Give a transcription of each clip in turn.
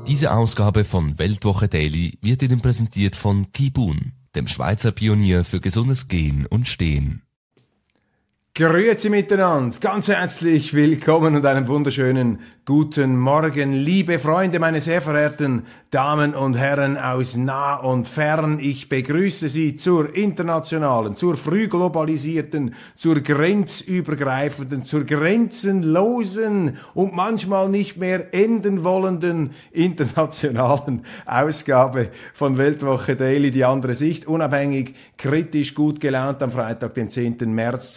Diese Ausgabe von Weltwoche Daily wird Ihnen präsentiert von Kibun, dem Schweizer Pionier für gesundes Gehen und Stehen. Grüezi miteinander, ganz herzlich willkommen und einen wunderschönen guten Morgen, liebe Freunde, meine sehr verehrten Damen und Herren aus nah und fern. Ich begrüße Sie zur internationalen, zur früh globalisierten, zur grenzübergreifenden, zur grenzenlosen und manchmal nicht mehr enden wollenden internationalen Ausgabe von Weltwoche Daily, die andere Sicht, unabhängig, kritisch, gut gelaunt am Freitag, dem 10. März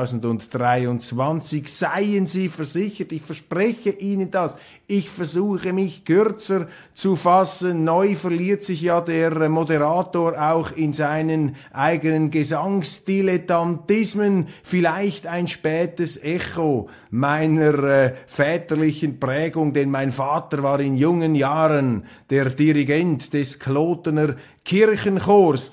2023. Seien Sie versichert, ich verspreche Ihnen das. Ich versuche mich kürzer zu fassen. Neu verliert sich ja der Moderator auch in seinen eigenen Gesangsdilettantismen. Vielleicht ein spätes Echo meiner väterlichen Prägung, denn mein Vater war in jungen Jahren der Dirigent des Klotener Kirchenchors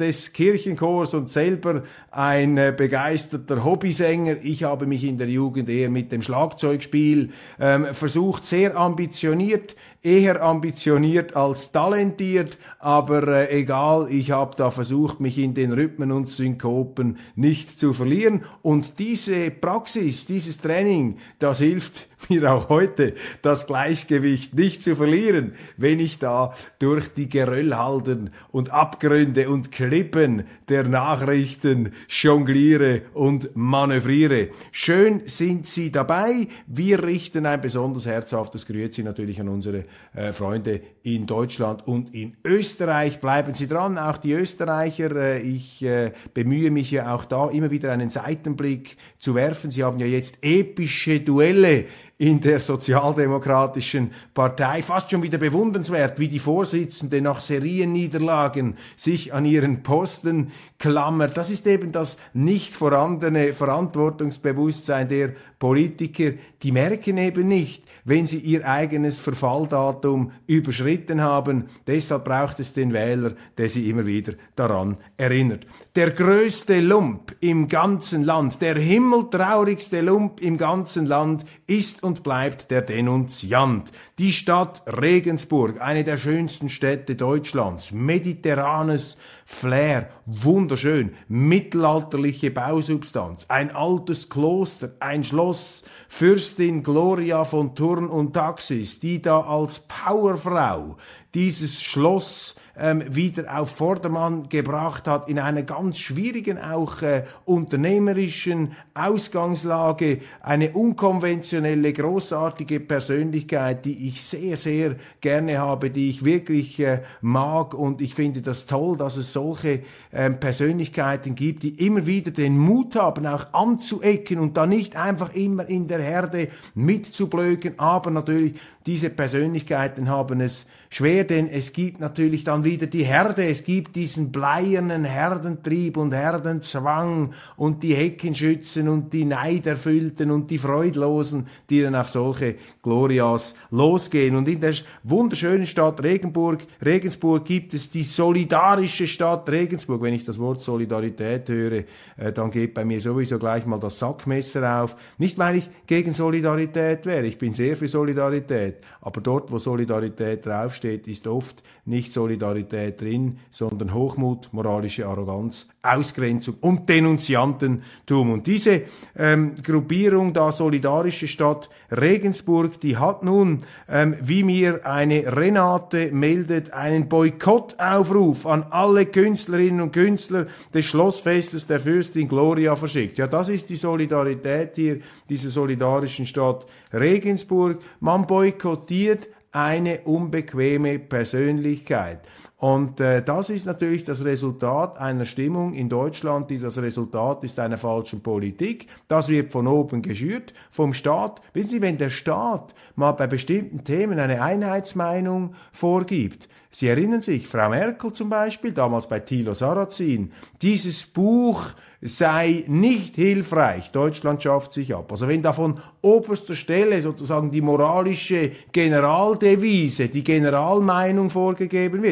und selber ein begeisterter Hobbysänger. Ich habe mich in der Jugend eher mit dem Schlagzeugspiel versucht, sehr ambitioniert, eher ambitioniert als talentiert, aber egal, ich habe da versucht, mich in den Rhythmen und Synkopen nicht zu verlieren, und diese Praxis, dieses Training, das hilft mir auch heute, das Gleichgewicht nicht zu verlieren, wenn ich da durch die Geröllhalden und Abgründe und Klippen der Nachrichten jongliere und manövriere. Schön sind Sie dabei. Wir richten ein besonders herzhaftes Grüezi natürlich an unsere Freunde in Deutschland und in Österreich. Bleiben Sie dran, auch die Österreicher. Ich bemühe mich ja auch da immer wieder einen Seitenblick zu werfen. Sie haben ja jetzt epische Duelle in der Sozialdemokratischen Partei. Fast schon wieder bewundernswert, wie die Vorsitzende nach Serienniederlagen sich an ihren Posten klammert. Das ist eben das nicht vorhandene Verantwortungsbewusstsein der Politiker. Die merken eben nicht, wenn sie ihr eigenes Verfalldatum überschritten haben. Deshalb braucht es den Wähler, der sie immer wieder daran erinnert. Der größte Lump im ganzen Land, der himmeltraurigste Lump im ganzen Land ist und bleibt der Denunziant. Die Stadt Regensburg, eine der schönsten Städte Deutschlands, mediterranes Flair, wunderschön, mittelalterliche Bausubstanz, ein altes Kloster, ein Schloss, Fürstin Gloria von Thurn und Taxis, die da als Powerfrau dieses Schloss wieder auf Vordermann gebracht hat, in einer ganz schwierigen, auch unternehmerischen Ausgangslage, eine unkonventionelle, großartige Persönlichkeit, die ich sehr, sehr gerne habe, die ich wirklich mag, und ich finde das toll, dass es solche Persönlichkeiten gibt, die immer wieder den Mut haben, auch anzuecken und da nicht einfach immer in der Herde mitzublöken, aber natürlich diese Persönlichkeiten haben es schwer, denn es gibt natürlich dann wieder die Herde, es gibt diesen bleiernen Herdentrieb und Herdenzwang und die Heckenschützen und die Neiderfüllten und die Freudlosen, die dann auf solche Glorias losgehen. Und in der wunderschönen Stadt Regensburg gibt es die solidarische Stadt Regensburg. Wenn ich das Wort Solidarität höre, dann geht bei mir sowieso gleich mal das Sackmesser auf. Nicht, weil ich gegen Solidarität wäre, ich bin sehr für Solidarität, aber dort, wo Solidarität draufsteht, ist oft nicht Solidarität drin, sondern Hochmut, moralische Arroganz, Ausgrenzung und Denunziantentum. Und diese Gruppierung da, solidarische Stadt Regensburg, die hat nun, wie mir eine Renate meldet, einen Boykottaufruf an alle Künstlerinnen und Künstler des Schlossfestes der Fürstin Gloria verschickt. Ja, das ist die Solidarität hier, dieser solidarischen Stadt Regensburg. Man boykottiert eine unbequeme Persönlichkeit. Und das ist natürlich das Resultat einer Stimmung in Deutschland, die das Resultat ist einer falschen Politik. Das wird von oben geschürt, vom Staat. Wissen Sie, wenn der Staat mal bei bestimmten Themen eine Einheitsmeinung vorgibt, Sie erinnern sich, Frau Merkel zum Beispiel, damals bei Thilo Sarrazin, dieses Buch sei nicht hilfreich, Deutschland schafft sich ab. Also wenn da von oberster Stelle sozusagen die moralische Generaldevise, die Generalmeinung vorgegeben wird, ja, dann finde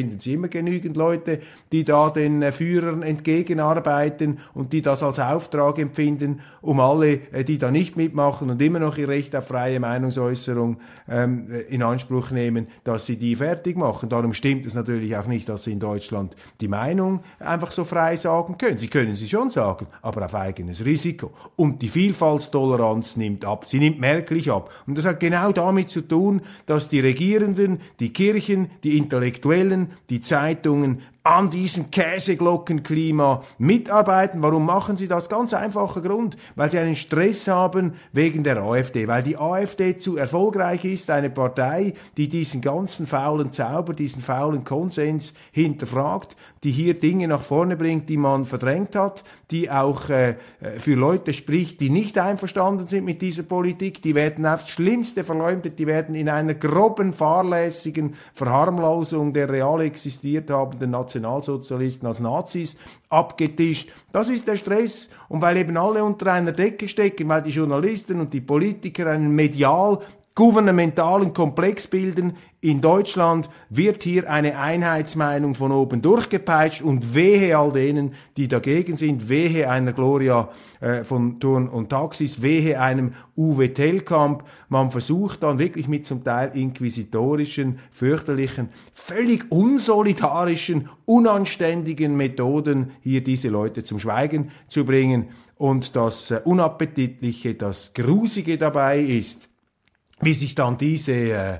finden Sie immer genügend Leute, die da den Führern entgegenarbeiten und die das als Auftrag empfinden, um alle, die da nicht mitmachen und immer noch ihr Recht auf freie Meinungsäußerung in Anspruch nehmen, dass sie die fertig machen. Darum stimmt es natürlich auch nicht, dass Sie in Deutschland die Meinung einfach so frei sagen können. Sie können sie schon sagen, aber auf eigenes Risiko. Und die Vielfaltstoleranz nimmt ab. Sie nimmt merklich ab. Und das hat genau damit zu tun, dass die Regierenden, die Kirchen, die Intellektuellen, die Zeitungen an diesem Käseglockenklima mitarbeiten. Warum machen sie das? Ganz einfacher Grund, weil sie einen Stress haben wegen der AfD, weil die AfD zu erfolgreich ist, eine Partei, die diesen ganzen faulen Zauber, diesen faulen Konsens hinterfragt, die hier Dinge nach vorne bringt, die man verdrängt hat, die auch für Leute spricht, die nicht einverstanden sind mit dieser Politik, die werden aufs Schlimmste verleumdet, die werden in einer groben, fahrlässigen Verharmlosung der real existiert habenden Nationalsozialisten als Nazis abgetischt. Das ist der Stress. Und weil eben alle unter einer Decke stecken, weil die Journalisten und die Politiker einen medial gouvernementalen Komplex bilden, in Deutschland wird hier eine Einheitsmeinung von oben durchgepeitscht und wehe all denen, die dagegen sind, wehe einer Gloria von Thurn und Taxis, wehe einem Uwe Tellkamp. Man versucht dann wirklich mit zum Teil inquisitorischen, fürchterlichen, völlig unsolidarischen, unanständigen Methoden hier diese Leute zum Schweigen zu bringen. Und das Unappetitliche, das Grusige dabei ist, wie sich dann diese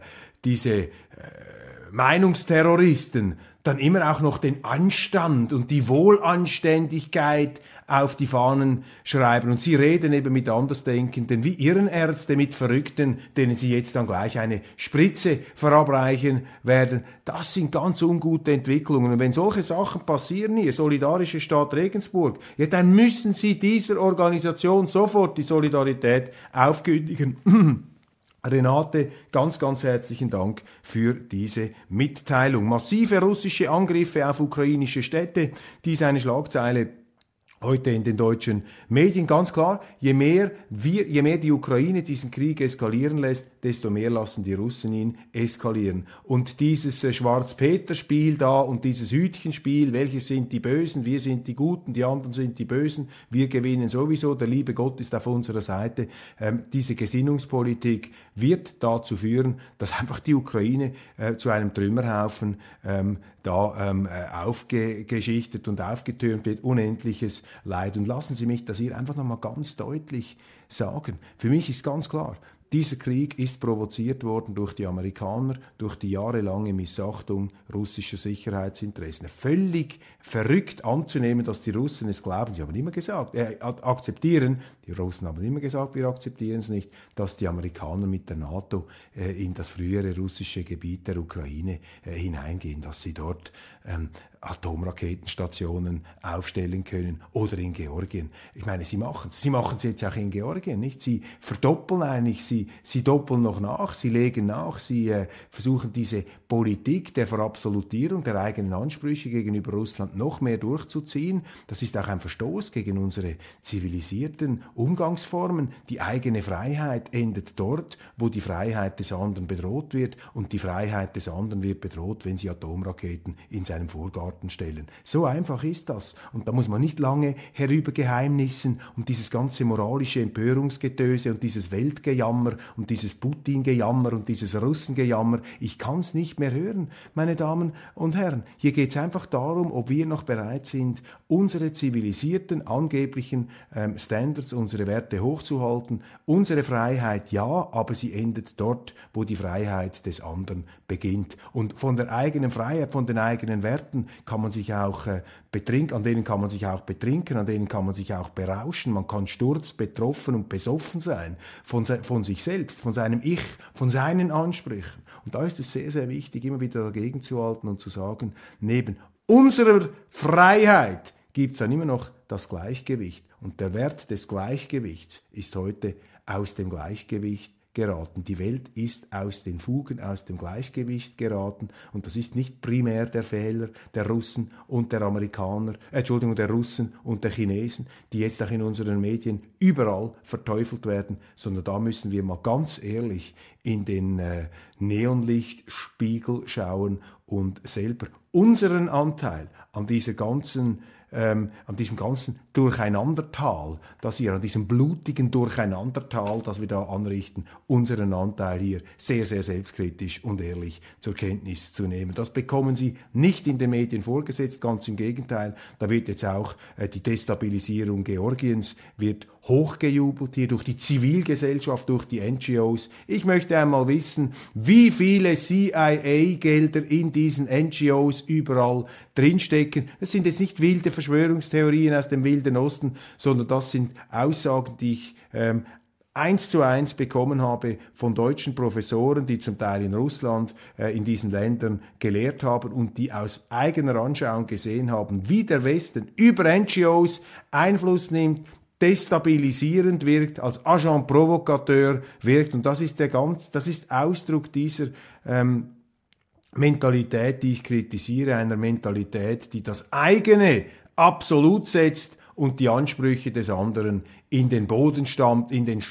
Meinungsterroristen dann immer auch noch den Anstand und die Wohlanständigkeit auf die Fahnen schreiben. Und sie reden eben mit Andersdenkenden wie Irrenärzte, mit Verrückten, denen sie jetzt dann gleich eine Spritze verabreichen werden. Das sind ganz ungute Entwicklungen. Und wenn solche Sachen passieren hier, Solidarische Stadt Regensburg, ja, dann müssen sie dieser Organisation sofort die Solidarität aufkündigen. Renate, ganz, ganz herzlichen Dank für diese Mitteilung. Massive russische Angriffe auf ukrainische Städte, dies eine Schlagzeile heute in den deutschen Medien. Ganz klar, je mehr die Ukraine diesen Krieg eskalieren lässt, desto mehr lassen die Russen ihn eskalieren. Und dieses Schwarz-Peter-Spiel da und dieses Hütchenspiel, welche sind die Bösen, wir sind die Guten, die anderen sind die Bösen, wir gewinnen sowieso, der liebe Gott ist auf unserer Seite. Diese Gesinnungspolitik wird dazu führen, dass einfach die Ukraine zu einem Trümmerhaufen aufgeschichtet und aufgetürmt wird, unendliches Leid. Und lassen Sie mich das hier einfach nochmal ganz deutlich sagen. Für mich ist ganz klar, dieser Krieg ist provoziert worden durch die Amerikaner, durch die jahrelange Missachtung russischer Sicherheitsinteressen. Völlig verrückt anzunehmen, dass die Russen es glauben. Sie haben immer gesagt, akzeptieren, die Russen haben immer gesagt, wir akzeptieren es nicht, dass die Amerikaner mit der NATO in das frühere russische Gebiet der Ukraine hineingehen, dass sie dort Atomraketenstationen aufstellen können oder in Georgien. Ich meine, sie machen es jetzt auch in Georgien, nicht? Sie verdoppeln eigentlich, sie doppeln noch nach, sie legen nach, sie versuchen diese Politik der Verabsolutierung der eigenen Ansprüche gegenüber Russland noch mehr durchzuziehen. Das ist auch ein Verstoß gegen unsere zivilisierten Umgangsformen. Die eigene Freiheit endet dort, wo die Freiheit des anderen bedroht wird, und die Freiheit des anderen wird bedroht, wenn sie Atomraketen in seinem Vorgarten stellen. So einfach ist das. Und da muss man nicht lange herübergeheimnissen und dieses ganze moralische Empörungsgetöse und dieses Weltgejammer und dieses Putin-Gejammer und dieses Russengejammer. Ich kann es nicht mehr hören, meine Damen und Herren. Hier geht es einfach darum, ob wir noch bereit sind, unsere zivilisierten, angeblichen Standards, unsere Werte hochzuhalten. Unsere Freiheit ja, aber sie endet dort, wo die Freiheit des anderen beginnt. Und von der eigenen Freiheit, von den eigenen Werten kann man sich auch betrinken, an denen kann man sich auch betrinken, an denen kann man sich auch berauschen. Man kann betroffen und besoffen sein von sich selbst, von seinem Ich, von seinen Ansprüchen. Und da ist es sehr, sehr wichtig, immer wieder dagegen zu halten und zu sagen, neben unserer Freiheit gibt es dann immer noch das Gleichgewicht. Und der Wert des Gleichgewichts ist heute aus dem Gleichgewicht geraten. Die Welt ist aus den Fugen, aus dem Gleichgewicht geraten und das ist nicht primär der Fehler der Russen und der der Russen und der Chinesen, die jetzt auch in unseren Medien überall verteufelt werden, sondern da müssen wir mal ganz ehrlich in den Neonlichtspiegel schauen und selber unseren Anteil an diesem ganzen Durcheinandertal, an diesem blutigen Durcheinandertal, das wir da anrichten, unseren Anteil hier sehr, sehr selbstkritisch und ehrlich zur Kenntnis zu nehmen. Das bekommen Sie nicht in den Medien vorgesetzt, ganz im Gegenteil. Da wird jetzt auch die Destabilisierung Georgiens wird hochgejubelt hier durch die Zivilgesellschaft, durch die NGOs. Ich möchte einmal wissen, wie viele CIA-Gelder in diesen NGOs überall drinstecken. Das sind jetzt nicht wilde Verschwörungstheorien aus dem Wilden Osten, sondern das sind Aussagen, die ich 1:1 bekommen habe von deutschen Professoren, die zum Teil in Russland, in diesen Ländern gelehrt haben und die aus eigener Anschauung gesehen haben, wie der Westen über NGOs Einfluss nimmt, destabilisierend wirkt, als Agent Provocateur wirkt. Und das ist Ausdruck dieser Mentalität, die ich kritisiere, einer Mentalität, die das eigene absolut setzt und die Ansprüche des anderen in den Boden stampft, in den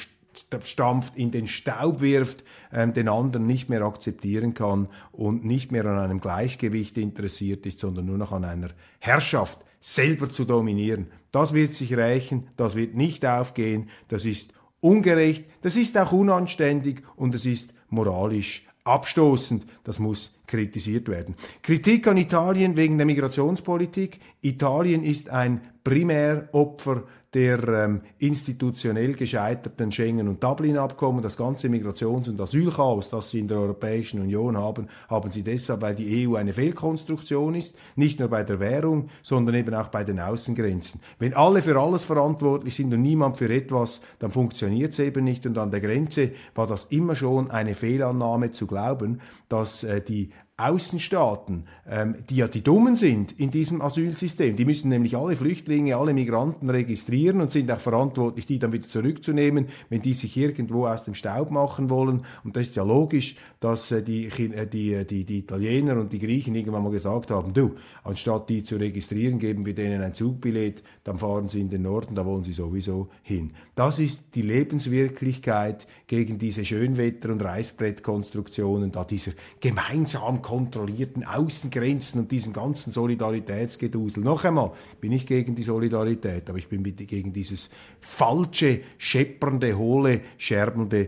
Staub wirft, den anderen nicht mehr akzeptieren kann und nicht mehr an einem Gleichgewicht interessiert ist, sondern nur noch an einer Herrschaft, selber zu dominieren. Das wird sich rächen, das wird nicht aufgehen, das ist ungerecht, das ist auch unanständig und es ist moralisch abstoßend, das muss kritisiert werden. Kritik an Italien wegen der Migrationspolitik. Italien ist ein Primäropfer der institutionell gescheiterten Schengen- und Dublin-Abkommen. Das ganze Migrations- und Asylchaos, das Sie in der Europäischen Union haben, haben Sie deshalb, weil die EU eine Fehlkonstruktion ist, nicht nur bei der Währung, sondern eben auch bei den Außengrenzen. Wenn alle für alles verantwortlich sind und niemand für etwas, dann funktioniert es eben nicht. Und an der Grenze war das immer schon eine Fehlannahme zu glauben, dass die Außenstaaten, die ja die Dummen sind in diesem Asylsystem, die müssen nämlich alle Flüchtlinge, alle Migranten registrieren und sind auch verantwortlich, die dann wieder zurückzunehmen, wenn die sich irgendwo aus dem Staub machen wollen. Und das ist ja logisch, dass die Italiener und die Griechen irgendwann mal gesagt haben, du, anstatt die zu registrieren, geben wir denen ein Zugbillett, dann fahren sie in den Norden, da wollen sie sowieso hin. Das ist die Lebenswirklichkeit gegen diese Schönwetter- und Reißbrettkonstruktionen, da dieser gemeinsam kontrollierten Außengrenzen und diesem ganzen Solidaritätsgedusel. Noch einmal, bin ich gegen die Solidarität, aber ich bin gegen dieses falsche, scheppernde, hohle, scherbelnde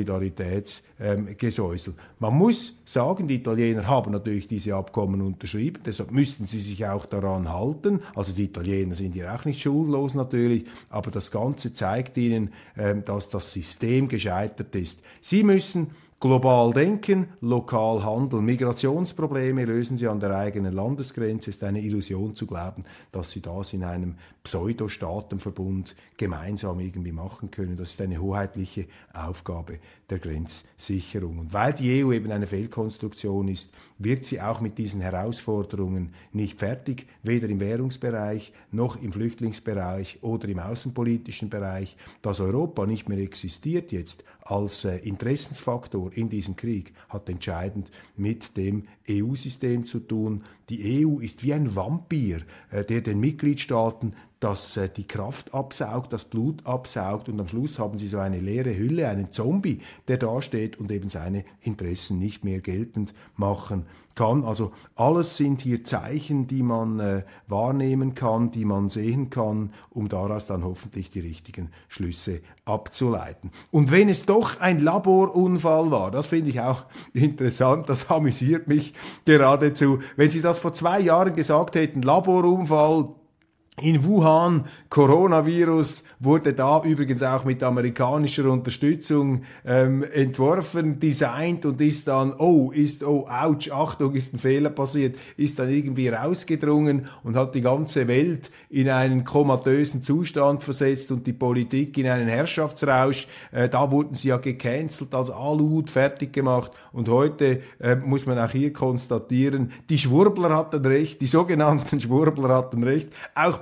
Solidaritätsgesäusel. Man muss sagen, die Italiener haben natürlich diese Abkommen unterschrieben, deshalb müssten sie sich auch daran halten. Also die Italiener sind hier auch nicht schuldlos natürlich, aber das Ganze zeigt ihnen, dass das System gescheitert ist. Sie müssen global denken, lokal handeln. Migrationsprobleme lösen sie an der eigenen Landesgrenze. Es ist eine Illusion zu glauben, dass sie das in einem Pseudo-Staatenverbund gemeinsam irgendwie machen können. Das ist eine hoheitliche Aufgabe der Grenzsicherung. Und weil die EU eben eine Fehlkonstruktion ist, wird sie auch mit diesen Herausforderungen nicht fertig, weder im Währungsbereich noch im Flüchtlingsbereich oder im außenpolitischen Bereich. Dass Europa nicht mehr existiert jetzt als Interessensfaktor in diesem Krieg, hat entscheidend mit dem EU-System zu tun. Die EU ist wie ein Vampir, der den Mitgliedstaaten die Kraft absaugt, das Blut absaugt und am Schluss haben sie so eine leere Hülle, einen Zombie, der dasteht und eben seine Interessen nicht mehr geltend machen kann. Also alles sind hier Zeichen, die man wahrnehmen kann, die man sehen kann, um daraus dann hoffentlich die richtigen Schlüsse abzuleiten. Und wenn es doch ein Laborunfall war, das finde ich auch interessant, das amüsiert mich geradezu. Wenn Sie das vor 2 Jahren gesagt hätten, Laborunfall in Wuhan, Coronavirus, wurde da übrigens auch mit amerikanischer Unterstützung entworfen, designt und ist dann, ouch, Achtung, ist ein Fehler passiert, ist dann irgendwie rausgedrungen und hat die ganze Welt in einen komatösen Zustand versetzt und die Politik in einen Herrschaftsrausch. Da wurden sie ja gecancelt, als Aluhut fertig gemacht und heute muss man auch hier konstatieren, die Schwurbler hatten recht, die sogenannten Schwurbler hatten recht, auch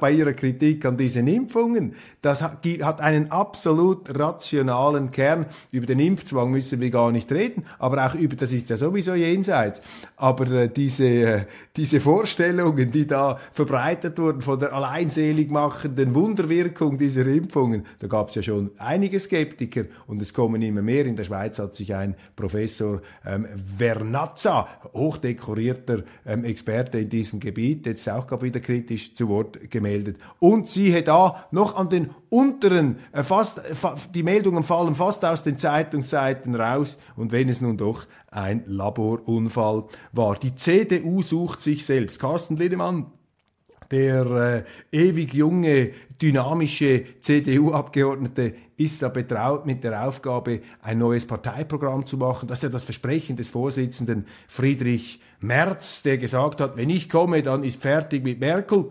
bei ihrer Kritik an diesen Impfungen. Das hat einen absolut rationalen Kern. Über den Impfzwang müssen wir gar nicht reden, aber auch das ist ja sowieso jenseits. Aber diese Vorstellungen, die da verbreitet wurden von der alleinselig machenden Wunderwirkung dieser Impfungen, da gab es ja schon einige Skeptiker und es kommen immer mehr. In der Schweiz hat sich ein Professor Vernazza, hochdekorierter Experte in diesem Gebiet, jetzt auch gerade wieder kritisch zu Wort gemeldet. Und siehe da, noch an den unteren, die Meldungen fallen fast aus den Zeitungsseiten raus, und wenn es nun doch ein Laborunfall war. Die CDU sucht sich selbst. Carsten Linnemann, der ewig junge, dynamische CDU-Abgeordnete, ist da betraut mit der Aufgabe, ein neues Parteiprogramm zu machen. Das ist ja das Versprechen des Vorsitzenden Friedrich Merz, der gesagt hat, wenn ich komme, dann ist fertig mit Merkel.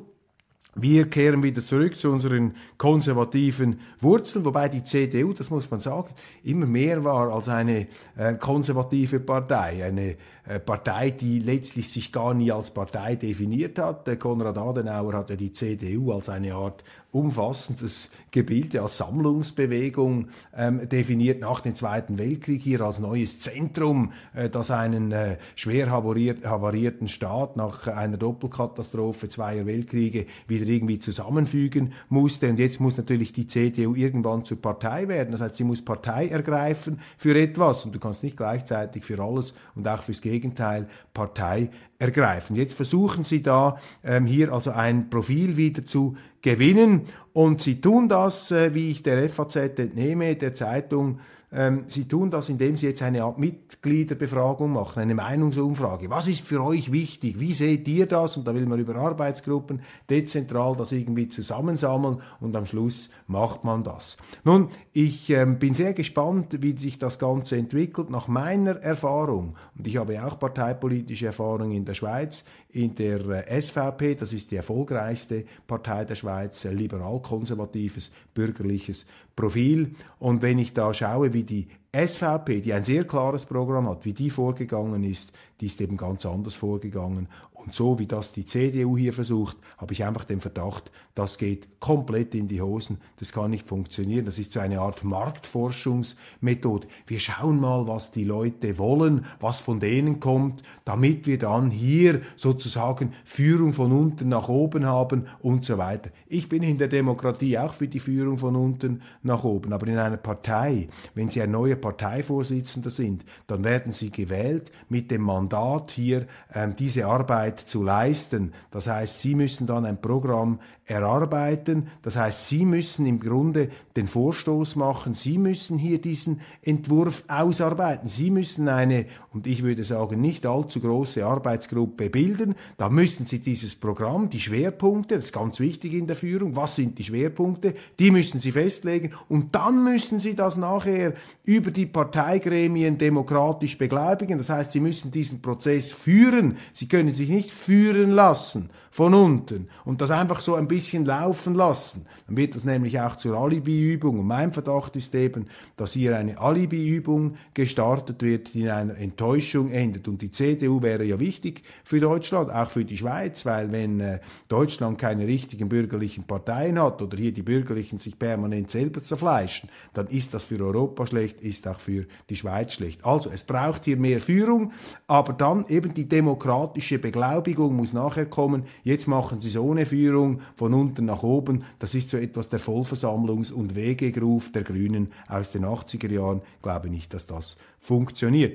Wir kehren wieder zurück zu unseren konservativen Wurzeln, wobei die CDU, das muss man sagen, immer mehr war als eine konservative Partei, eine Partei, die letztlich sich gar nie als Partei definiert hat. Konrad Adenauer hat ja die CDU als eine Art umfassendes Gebilde, als Sammlungsbewegung definiert nach dem Zweiten Weltkrieg, hier als neues Zentrum, das einen schwer havarierten Staat nach einer Doppelkatastrophe zweier Weltkriege wieder irgendwie zusammenfügen musste. Und jetzt muss natürlich die CDU irgendwann zur Partei werden. Das heißt, sie muss Partei ergreifen für etwas, und du kannst nicht gleichzeitig für alles und auch fürs Gegenteil Partei ergreifen. Jetzt versuchen sie da hier also ein Profil wieder zu gewinnen, und sie tun das, wie ich der FAZ entnehme, der Zeitung, sie tun das, indem sie jetzt eine Art Mitgliederbefragung machen, eine Meinungsumfrage. Was ist für euch wichtig? Wie seht ihr das? Und da will man über Arbeitsgruppen dezentral das irgendwie zusammensammeln, und am Schluss macht man das. Nun, ich bin sehr gespannt, wie sich das Ganze entwickelt. Nach meiner Erfahrung, und ich habe auch parteipolitische Erfahrung in der Schweiz, in der SVP, das ist die erfolgreichste Partei der Schweiz, liberal-konservatives, bürgerliches Profil. Und wenn ich da schaue, wie die SVP, die ein sehr klares Programm hat, wie die vorgegangen ist, die ist eben ganz anders vorgegangen. Und so wie das die CDU hier versucht, habe ich einfach den Verdacht, das geht komplett in die Hosen. Das kann nicht funktionieren. Das ist so eine Art Marktforschungsmethode. Wir schauen mal, was die Leute wollen, was von denen kommt, damit wir dann hier sozusagen Führung von unten nach oben haben und so weiter. Ich bin in der Demokratie auch für die Führung von unten nach oben. Aber in einer Partei, wenn Sie ein neuer Parteivorsitzender sind, dann werden Sie gewählt mit dem Mandat, hier diese Arbeit zu leisten. Das heißt, Sie müssen dann ein Programm erarbeiten. Das heißt, Sie müssen im Grunde den Vorstoß machen. Sie müssen hier diesen Entwurf ausarbeiten. Sie müssen eine, und ich würde sagen, nicht allzu große Arbeitsgruppe bilden. Da müssen Sie dieses Programm, die Schwerpunkte, das ist ganz wichtig in der Führung, was sind die Schwerpunkte, die müssen Sie festlegen, und dann müssen Sie das nachher über die Parteigremien demokratisch beglaubigen. Das heißt, Sie müssen diesen Prozess führen. Sie können sich nicht führen lassen von unten und das einfach so ein bisschen laufen lassen. Dann wird das nämlich auch zur Alibi-Übung. Und mein Verdacht ist eben, dass hier eine Alibi-Übung gestartet wird, die in einer Enttäuschung endet. Und die CDU wäre ja wichtig für Deutschland, auch für die Schweiz, weil wenn Deutschland keine richtigen bürgerlichen Parteien hat oder hier die Bürgerlichen sich permanent selber zerfleischen, dann ist das für Europa schlecht, ist auch für die Schweiz schlecht. Also es braucht hier mehr Führung, aber dann eben die demokratische Beglaubigung muss nachher kommen. Jetzt machen sie es ohne Führung, von unten nach oben. Das ist so etwas der Vollversammlungs- und Wegegruf der Grünen aus den 80er Jahren. Ich glaube nicht, dass das funktioniert.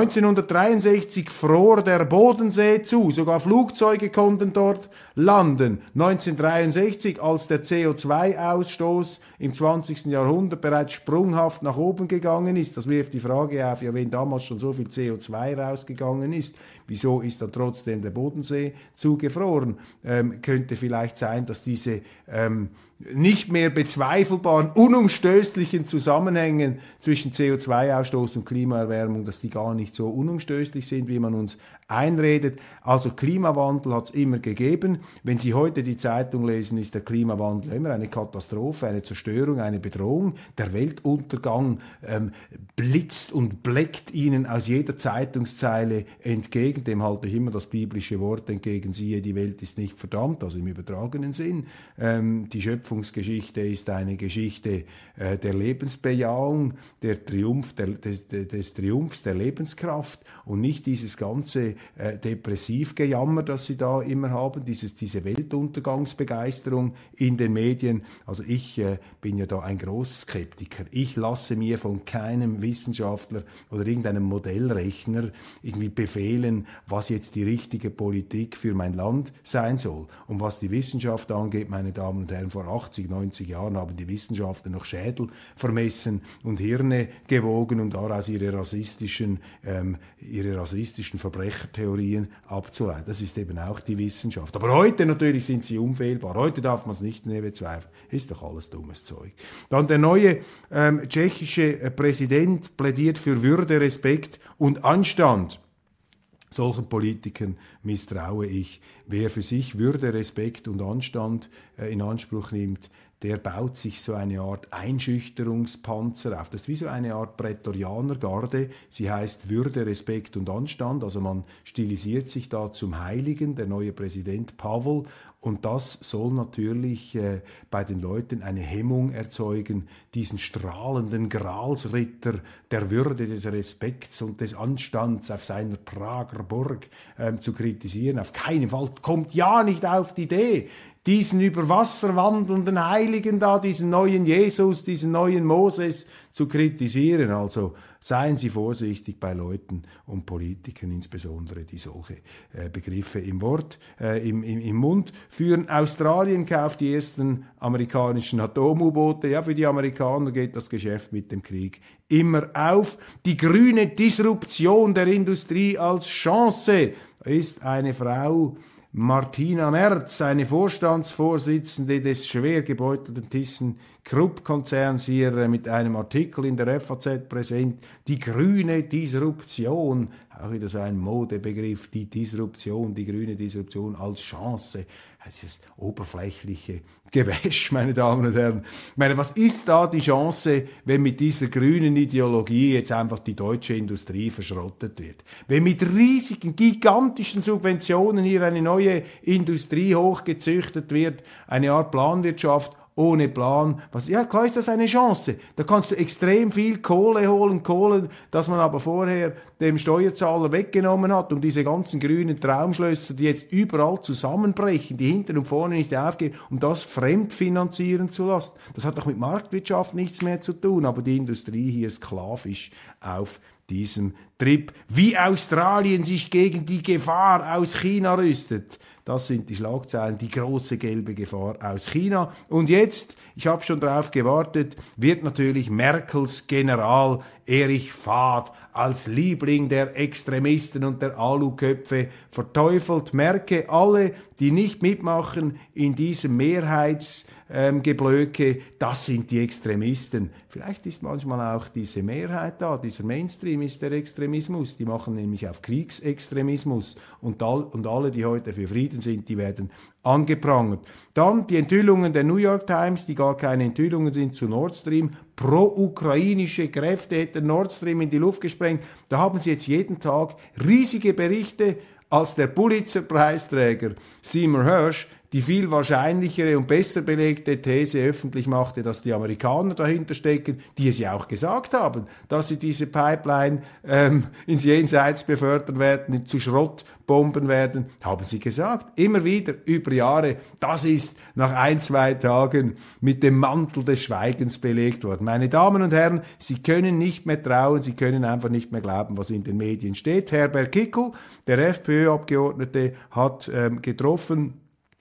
1963 fror der Bodensee zu, sogar Flugzeuge konnten dort landen. 1963, als der CO2-Ausstoß im 20. Jahrhundert bereits sprunghaft nach oben gegangen ist, das wirft die Frage auf, ja, wenn damals schon so viel CO2 rausgegangen ist, wieso ist dann trotzdem der Bodensee zugefroren? Könnte vielleicht sein, dass diese nicht mehr bezweifelbaren, unumstößlichen Zusammenhänge zwischen CO2-Ausstoß und Klimaerwärmung, dass die gar nicht so unumstößlich sind, wie man uns einredet. Also Klimawandel hat es immer gegeben. Wenn Sie heute die Zeitung lesen, ist der Klimawandel immer eine Katastrophe, eine Zerstörung, eine Bedrohung. Der Weltuntergang blitzt und bleckt Ihnen aus jeder Zeitungszeile entgegen. Dem halte ich immer das biblische Wort entgegen, siehe, die Welt ist nicht verdammt, also im übertragenen Sinn. Die Schöpfungsgeschichte ist eine Geschichte der Lebensbejahung, des Triumphs der Lebenskraft und nicht dieses ganze Depressivgejammer, das Sie da immer haben, diese Weltuntergangsbegeisterung in den Medien. Also ich bin ja da ein Großskeptiker. Ich lasse mir von keinem Wissenschaftler oder irgendeinem Modellrechner irgendwie befehlen, was jetzt die richtige Politik für mein Land sein soll. Und was die Wissenschaft angeht, meine Damen und Herren, vor 80, 90 Jahren haben die Wissenschaftler noch Schädel vermessen und Hirne gewogen, um daraus ihre rassistischen Verbrechertheorien abzuleiten. Das ist eben auch die Wissenschaft. Aber heute natürlich sind sie unfehlbar. Heute darf man es nicht mehr bezweifeln. Ist doch alles dummes Zeug. Dann der neue tschechische Präsident plädiert für Würde, Respekt und Anstand. Solchen Politikern misstraue ich. Wer für sich Würde, Respekt und Anstand in Anspruch nimmt, der baut sich so eine Art Einschüchterungspanzer auf. Das ist wie so eine Art Prätorianergarde. Sie heißt Würde, Respekt und Anstand. Also man stilisiert sich da zum Heiligen, der neue Präsident Pavel. Und das soll natürlich bei den Leuten eine Hemmung erzeugen, diesen strahlenden Gralsritter der Würde, des Respekts und des Anstands auf seiner Prager Burg zu kritisieren. Auf keinen Fall, kommt ja nicht auf die Idee, diesen über Wasser wandelnden Heiligen da, diesen neuen Jesus, diesen neuen Moses zu kritisieren. Also seien Sie vorsichtig bei Leuten und Politikern, insbesondere die solche Begriffe im Mund führen. Australien kauft die ersten amerikanischen Atom-U-Boote. Ja, für die Amerikaner geht das Geschäft mit dem Krieg immer auf. Die grüne Disruption der Industrie als Chance ist eine Frau, Martina Merz, eine Vorstandsvorsitzende des schwer gebeutelten ThyssenKrupp-Konzerns, hier mit einem Artikel in der FAZ präsent. Die grüne Disruption, auch wieder so ein Modebegriff, die Disruption, die grüne Disruption als Chance. Das ist das oberflächliche Gewäsch, meine Damen und Herren. Ich meine, was ist da die Chance, wenn mit dieser grünen Ideologie jetzt einfach die deutsche Industrie verschrottet wird? Wenn mit riesigen, gigantischen Subventionen hier eine neue Industrie hochgezüchtet wird, eine Art Planwirtschaft, ohne Plan. Ja, klar ist das eine Chance. Da kannst du extrem viel Kohle holen, das man aber vorher dem Steuerzahler weggenommen hat, um diese ganzen grünen Traumschlösser, die jetzt überall zusammenbrechen, die hinten und vorne nicht aufgehen, um das fremdfinanzieren zu lassen. Das hat doch mit Marktwirtschaft nichts mehr zu tun, aber die Industrie hier sklavisch auf diesem Trip. Wie Australien sich gegen die Gefahr aus China rüstet. Das sind die Schlagzeilen, die große gelbe Gefahr aus China. Und jetzt, ich habe schon darauf gewartet, wird natürlich Merkels General Erich Fahd als Liebling der Extremisten und der Aluköpfe verteufelt. Merke, alle, die nicht mitmachen in diesem Mehrheitsgeblöke, das sind die Extremisten. Vielleicht ist manchmal auch diese Mehrheit da, dieser Mainstream ist der Extremismus. Die machen nämlich auf Kriegsextremismus und alle, die heute für Frieden sind, die werden angeprangert. Dann die Enthüllungen der New York Times, die gar keine Enthüllungen sind zu Nord Stream. Pro-ukrainische Kräfte hätten Nord Stream in die Luft gesprengt. Da haben sie jetzt jeden Tag riesige Berichte, als der Pulitzer-Preisträger Seymour Hersh die viel wahrscheinlichere und besser belegte These öffentlich machte, dass die Amerikaner dahinter stecken, die es ja auch gesagt haben, dass sie diese Pipeline ins Jenseits befördern werden, zu Schrottbomben werden, haben sie gesagt, immer wieder, über Jahre. Das ist nach 1-2 Tagen mit dem Mantel des Schweigens belegt worden. Meine Damen und Herren, Sie können nicht mehr trauen, Sie können einfach nicht mehr glauben, was in den Medien steht. Herbert Kickl, der FPÖ-Abgeordnete, hat getroffen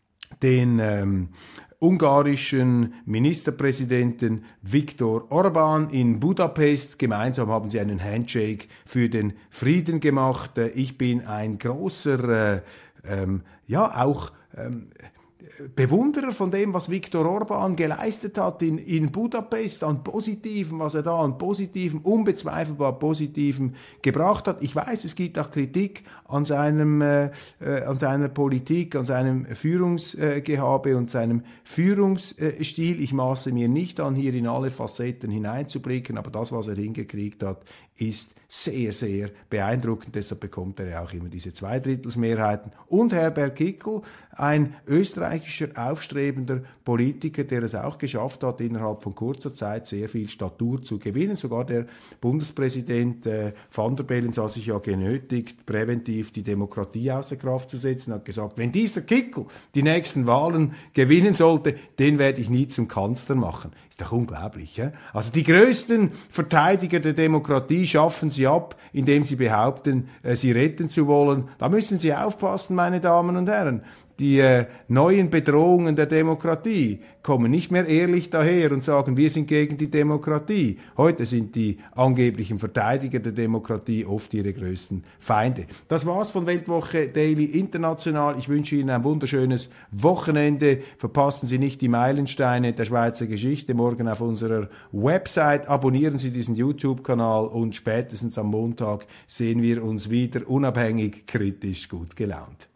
den ungarischen Ministerpräsidenten Viktor Orbán in Budapest. Gemeinsam haben sie einen Handshake für den Frieden gemacht. Ich bin ein großer, Bewunderer von dem, was Viktor Orban geleistet hat in Budapest, an Positiven, was er da an Positiven, unbezweifelbar Positiven gebracht hat. Ich weiß, es gibt auch Kritik an seiner Politik, an seinem Führungsgehabe und seinem Führungsstil. Ich maße mir nicht an, hier in alle Facetten hineinzublicken, aber das, was er hingekriegt hat, ist sehr, sehr beeindruckend. Deshalb bekommt er ja auch immer diese Zweidrittelsmehrheiten. Und Herbert Kickl, ein österreichischer, aufstrebender Politiker, der es auch geschafft hat, innerhalb von kurzer Zeit sehr viel Statur zu gewinnen. Sogar der Bundespräsident Van der Bellen sah sich ja genötigt, präventiv die Demokratie außer Kraft zu setzen, hat gesagt, wenn dieser Kickl die nächsten Wahlen gewinnen sollte, den werde ich nie zum Kanzler machen. Ist doch unglaublich. Ja? Also die größten Verteidiger der Demokratie schaffen sie ab, indem sie behaupten, sie retten zu wollen. Da müssen Sie aufpassen, meine Damen und Herren. Die neuen Bedrohungen der Demokratie kommen nicht mehr ehrlich daher und sagen, wir sind gegen die Demokratie. Heute sind die angeblichen Verteidiger der Demokratie oft ihre größten Feinde. Das war's von Weltwoche Daily International. Ich wünsche Ihnen ein wunderschönes Wochenende. Verpassen Sie nicht die Meilensteine der Schweizer Geschichte morgen auf unserer Website. Abonnieren Sie diesen YouTube-Kanal und spätestens am Montag sehen wir uns wieder unabhängig, kritisch, gut gelaunt.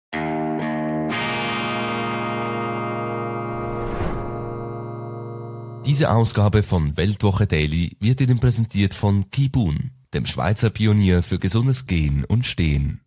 Diese Ausgabe von Weltwoche Daily wird Ihnen präsentiert von Kibun, dem Schweizer Pionier für gesundes Gehen und Stehen.